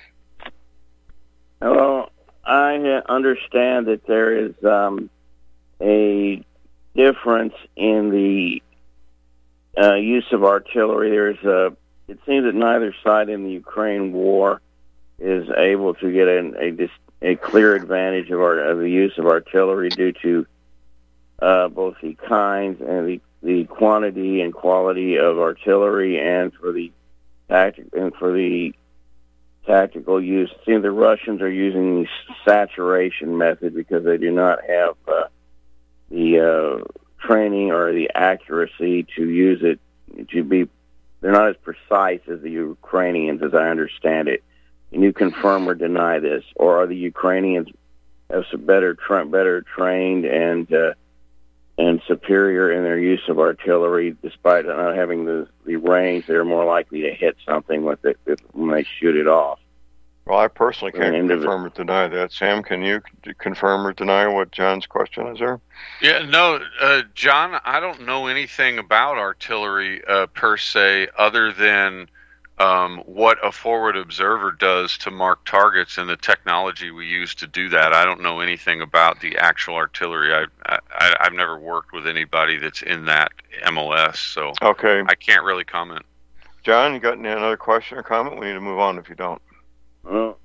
Well, I uh, understand that there is um, a difference in the uh, use of artillery. There's a. It seems that neither side in the Ukraine war is able to get an, a dis, a clear advantage of, our, of the use of artillery due to uh, both the kinds and the, the quantity and quality of artillery, and for the tactic and for the tactical use. It seems the Russians are using the saturation method because they do not have uh, the uh, training or the accuracy to use it to be. They're not as precise as the Ukrainians, as I understand it. Can you confirm or deny this, or are the Ukrainians have some better tra- better trained and uh, and superior in their use of artillery, despite not having the, the range? They're more likely to hit something with it if, when they shoot it off. Well, I personally can't And confirm or deny that. Sam, can you c- confirm or deny what John's question is there? Yeah, no, uh, John, I don't know anything about artillery uh, per se, other than um, what a forward observer does to mark targets and the technology we use to do that. I don't know anything about the actual artillery. I, I, I've never worked with anybody that's in that M O S, so Okay. I can't really comment. John, you got any another question or comment? We need to move on if you don't. Well,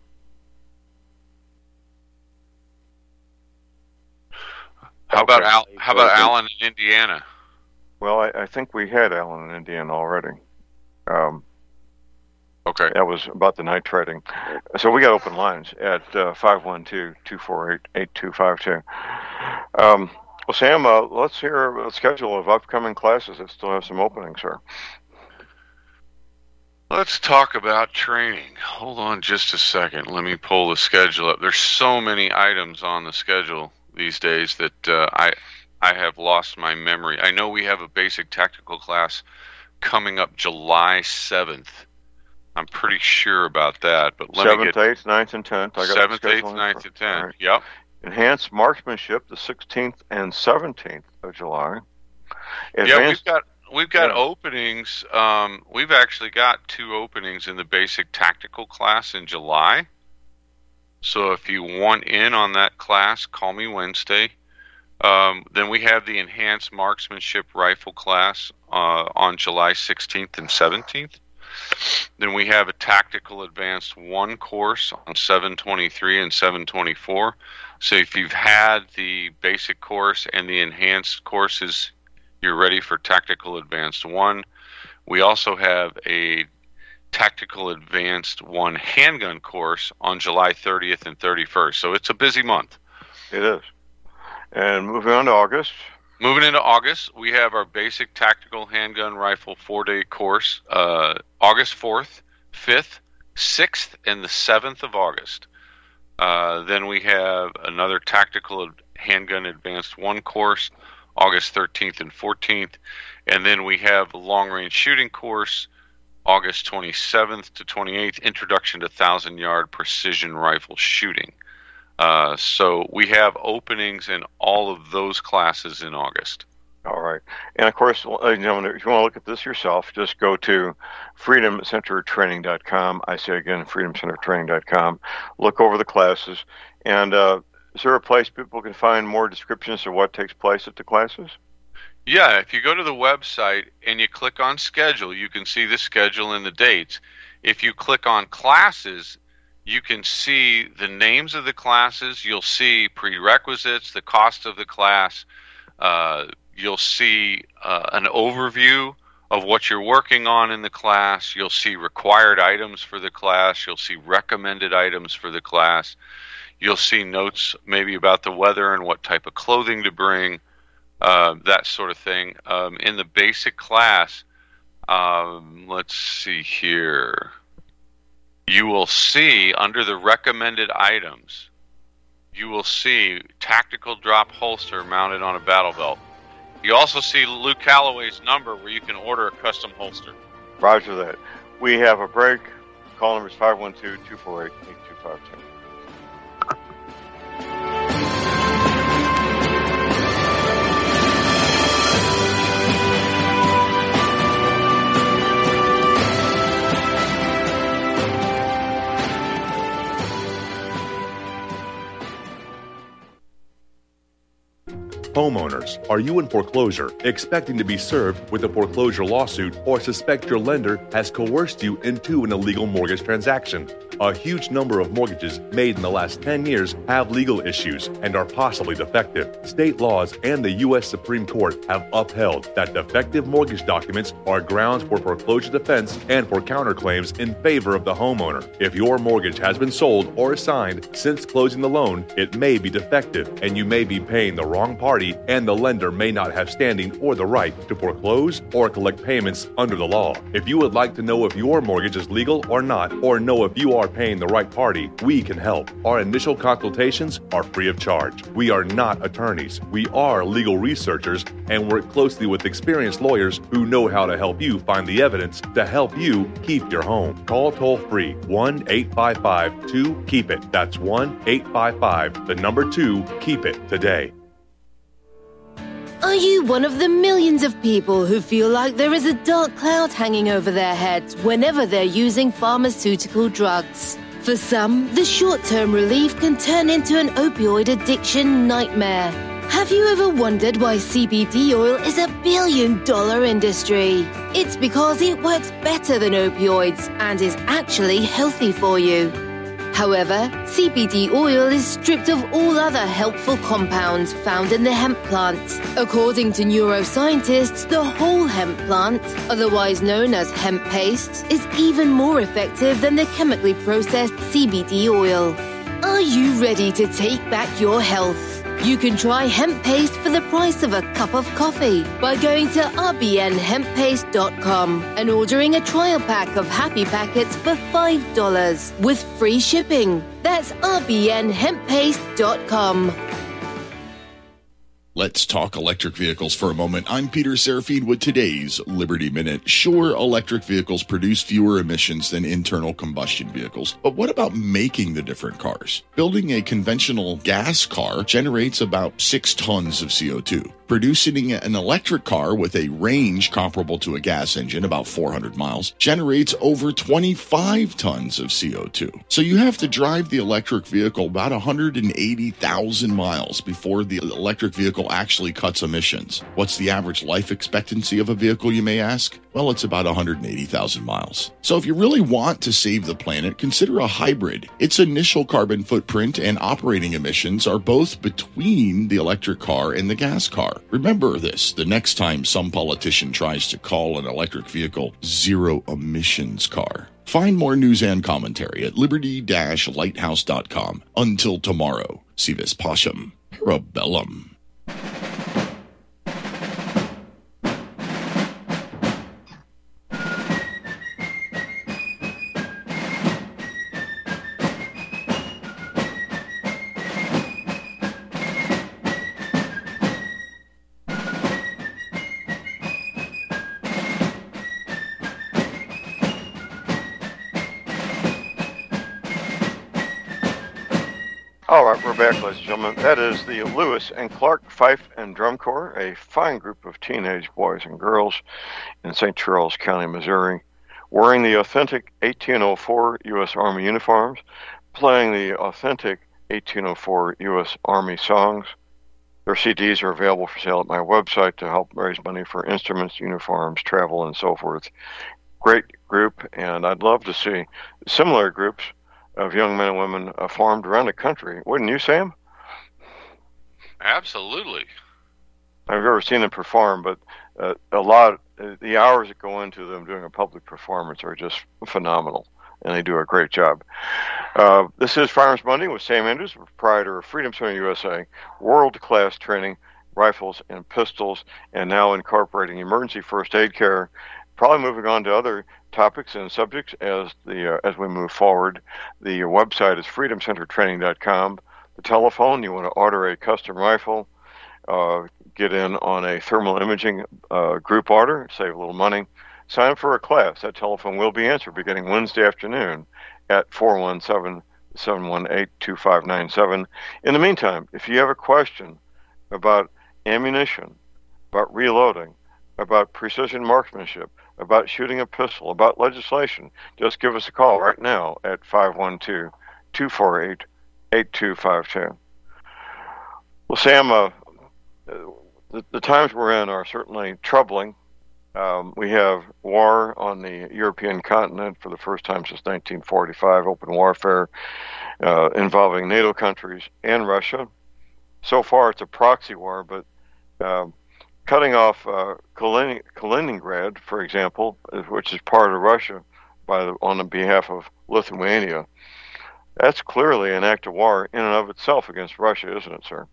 How about Okay. Al, how about Alan in Indiana? Well, I, I think we had Alan in Indiana already. Um, okay. That was about the nitrating. So we got open lines at uh, five one two, two four eight, eight two five two. Um, well, Sam, uh, let's hear a schedule of upcoming classes that still have some openings, sir. Let's talk about training. Hold on just a second. Let me pull the schedule up. There's so many items on the schedule these days that uh, I I have lost my memory. I know we have a basic tactical class coming up July seventh. I'm pretty sure about that, but let me seventh, get eighth, ninth, and tenth. I got seventh, the eighth, schedule. ninth, and tenth. All right. Yep. Enhanced marksmanship, the sixteenth and seventeenth of July. Yeah, we've Advanced, got we've got Yeah. openings. Um, we've actually got two openings in the basic tactical class in July. So if you want in on that class, call me Wednesday. Um, then we have the enhanced marksmanship rifle class uh, on July sixteenth and seventeenth. Then we have a tactical advanced one course on seven twenty-three and seven twenty-four. So if you've had the basic course and the enhanced courses, you're ready for tactical advanced one. We also have a tactical advanced one handgun course on July thirtieth and thirty-first. So it's a busy month. It is. And moving on to August. Moving into August, we have our basic tactical handgun rifle four-day course, uh, August fourth, fifth, sixth, and the seventh of August. Uh, then we have another tactical handgun advanced one course, August thirteenth and fourteenth. And then we have a long-range shooting course, August twenty-seventh to twenty-eighth, Introduction to Thousand-Yard Precision Rifle Shooting. Uh, so we have openings in all of those classes in August. All right. And of course, ladies and gentlemen, if you want to look at this yourself, just go to freedom center training dot com. I say again, freedom center training dot com. Look over the classes. And uh, is there a place people can find more descriptions of what takes place at the classes? Yeah, if you go to the website and you click on schedule, you can see the schedule and the dates. If you click on classes, you can see the names of the classes. You'll see prerequisites, the cost of the class. Uh, you'll see uh, an overview of what you're working on in the class. You'll see required items for the class. You'll see recommended items for the class. You'll see notes maybe about the weather and what type of clothing to bring, uh, that sort of thing. Um, in the basic class, um, let's see here. You will see under the recommended items, you will see tactical drop holster mounted on a battle belt. You also see Luke Calloway's number where you can order a custom holster. Roger that. We have a break. Call number is five one two, two four eight, eight two five two. Homeowners, are you in foreclosure, expecting to be served with a foreclosure lawsuit, or suspect your lender has coerced you into an illegal mortgage transaction? A huge number of mortgages made in the last ten years have legal issues and are possibly defective. State laws and the U S Supreme Court have upheld that defective mortgage documents are grounds for foreclosure defense and for counterclaims in favor of the homeowner. If your mortgage has been sold or assigned since closing the loan, it may be defective and you may be paying the wrong party, and the lender may not have standing or the right to foreclose or collect payments under the law. If you would like to know if your mortgage is legal or not, or know if you are paying the right party, we can help. Our initial consultations are free of charge. We are not attorneys. We are legal researchers and work closely with experienced lawyers who know how to help you find the evidence to help you keep your home. Call toll free one eight five five two keep it. That's one eight five five, the number two, keep it today. Are you one of the millions of people who feel like there is a dark cloud hanging over their heads whenever they're using pharmaceutical drugs? For some, the short-term relief can turn into an opioid addiction nightmare. Have you ever wondered why C B D oil is a billion-dollar industry? It's because it works better than opioids and is actually healthy for you. However, C B D oil is stripped of all other helpful compounds found in the hemp plant. According to neuroscientists, the whole hemp plant, otherwise known as hemp paste, is even more effective than the chemically processed C B D oil. Are you ready to take back your health? You can try hemp paste for the price of a cup of coffee by going to r b n hemp paste dot com and ordering a trial pack of Happy Packets for five dollars with free shipping. That's r b n hemp paste dot com. Let's talk electric vehicles for a moment. I'm Peter Serafine with today's Liberty Minute. Sure, electric vehicles produce fewer emissions than internal combustion vehicles, but what about making the different cars? Building a conventional gas car generates about six tons of C O two. Producing an electric car with a range comparable to a gas engine, about four hundred miles, generates over twenty-five tons of C O two. So you have to drive the electric vehicle about one hundred eighty thousand miles before the electric vehicle actually cuts emissions. What's the average life expectancy of a vehicle, you may ask? Well, it's about one hundred eighty thousand miles. So if you really want to save the planet, consider a hybrid. Its initial carbon footprint and operating emissions are both between the electric car and the gas car. Remember this the next time some politician tries to call an electric vehicle zero emissions car. Find more news and commentary at liberty dash lighthouse dot com. Until tomorrow, si vis pacem, parabellum. All right, we're back, ladies and gentlemen. That is the Lewis and Clark Fife and Drum Corps, a fine group of teenage boys and girls in Saint Charles County, Missouri, wearing the authentic eighteen oh four U S Army uniforms, playing the authentic eighteen oh four U S Army songs. Their C Ds are available for sale at my website to help raise money for instruments, uniforms, travel, and so forth. Great group, and I'd love to see similar groups of young men and women uh, formed around the country. Wouldn't you, Sam? Absolutely. I've never seen them perform, but uh, a lot, uh, the hours that go into them doing a public performance are just phenomenal, and they do a great job. Uh, this is Firearms Monday with Sam Andrews, proprietor of Freedom Center U S A, world-class training, rifles and pistols, and now incorporating emergency first aid care. Probably moving on to other topics and subjects as the uh, as we move forward. The website is freedom center training dot com. The telephone, you want to order a custom rifle, uh, get in on a thermal imaging uh, group order, save a little money. Sign up for a class. That telephone will be answered beginning Wednesday afternoon at four one seven, seven one eight, two five nine seven. In the meantime, if you have a question about ammunition, about reloading, about precision marksmanship, about shooting a pistol, about legislation, just give us a call right now at five one two, two four eight, eight two five two. Well, Sam, uh, the, the times we're in are certainly troubling. Um, we have war on the European continent for the first time since nineteen forty-five, open warfare uh, involving NATO countries and Russia. So far, it's a proxy war, but um, cutting off uh, Kalin- Kaliningrad, for example, which is part of Russia, by the, on the behalf of Lithuania, that's clearly an act of war in and of itself against Russia, isn't it, sir?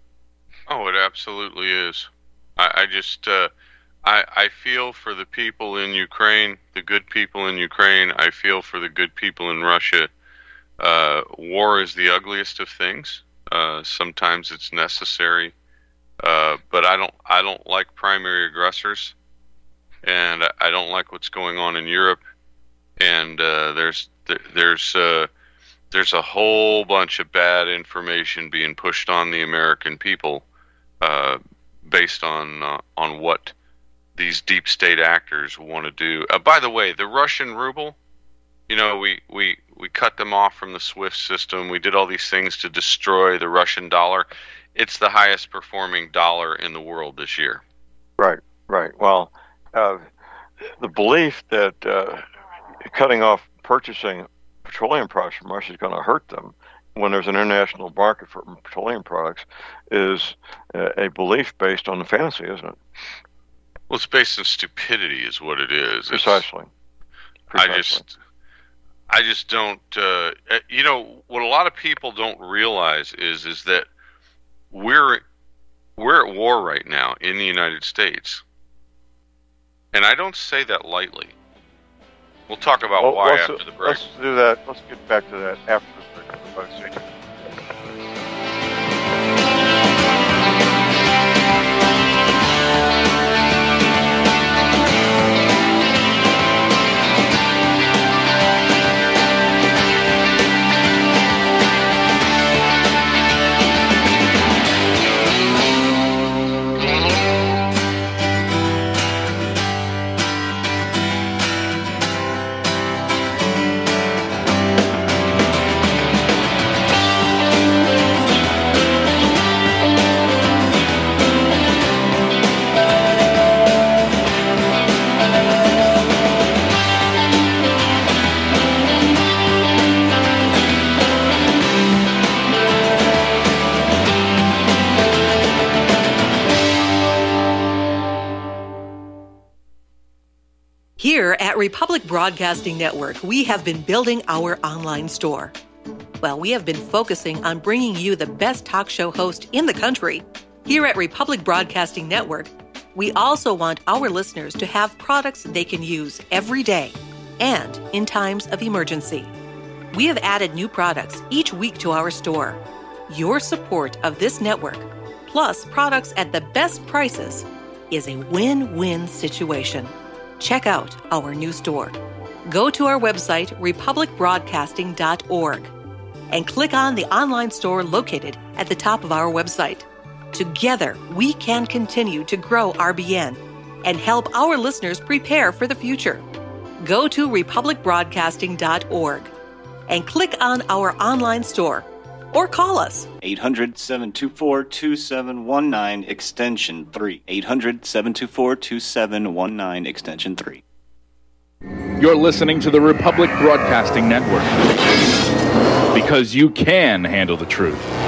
Oh, it absolutely is. I, I just, uh, I, I feel for the people in Ukraine, the good people in Ukraine. I feel for the good people in Russia. Uh, war is the ugliest of things. Uh, sometimes it's necessary. Uh, but I don't I don't like primary aggressors, and I don't like what's going on in Europe. And uh, there's there's uh, there's a whole bunch of bad information being pushed on the American people, uh, based on uh, on what these deep state actors want to do. Uh, by the way, the Russian ruble, you know, we, we, we cut them off from the SWIFT system. We did all these things to destroy the Russian dollar. It's the highest performing dollar in the world this year. Right, right. Well, uh, the belief that uh, cutting off purchasing petroleum products from Russia is going to hurt them when there's an international market for petroleum products is uh, a belief based on the fantasy, isn't it? Well, it's based on stupidity is what it is. Precisely. Precisely. I just... I just don't, uh, you know, what a lot of people don't realize is is that we're we're at war right now in the United States, and I don't say that lightly. We'll talk about well, why let's, after the break. Let's do that. Let's get back to that after the break. Here at Republic Broadcasting Network, we have been building our online store. Well, we have been focusing on bringing you the best talk show host in the country. Here at Republic Broadcasting Network, we also want our listeners to have products they can use every day and in times of emergency. We have added new products each week to our store. Your support of this network, plus products at the best prices, is a win-win situation. Check out our new store. Go to our website, republic broadcasting dot org, and click on the online store located at the top of our website. Together, we can continue to grow R B N and help our listeners prepare for the future. Go to republic broadcasting dot org and click on our online store or call us. eight hundred, seven two four, two seven one nine, extension three. eight hundred, seven two four, two seven one nine, extension three. You're listening to the Republic Broadcasting Network, because you can handle the truth.